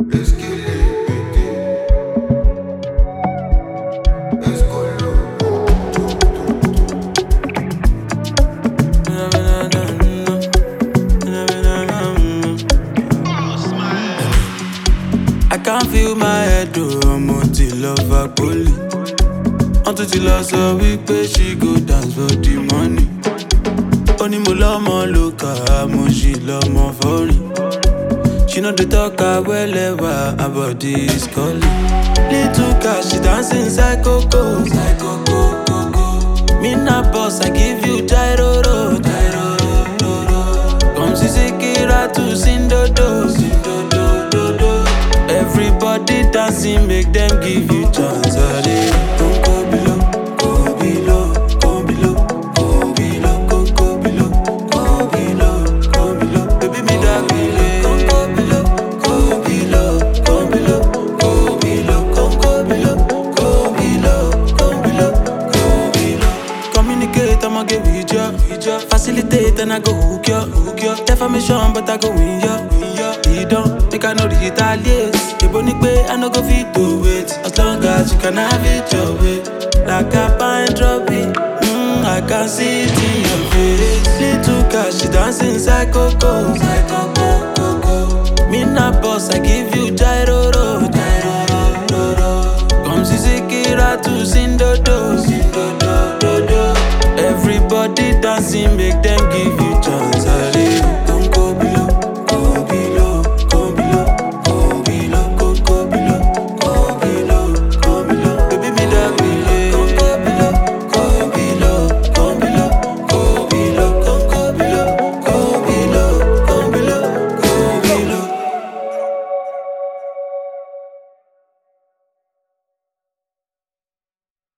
Let's get it. Let's go low. I can't feel my head, oh, I'm on till love a bully. Until till I saw we pay, she go dance for the money. Only mo lọ́mọ lóka, mo she lọ́mọ foreign. She know the talk well ever, her body is calling. Little cash, she dancing psycho go. Me na boss, I give you gyro. Come see Sekira to Sindodo. Everybody dancing, make them give you chance. Go below, go below, go below, go below, go below, go below, go below. Baby, me that below, go below, go below, go below, go below, go below, go below, go below, go below. Communicate, I'ma get with ya. Facilitate and I go hook ya. Defamation, but I go win ya. You don't think I know the Italians. I no go fit to wait. As long as you can have it your way. Like a pine drop it. I can see it in your face. Little cash, she dancing psycho go.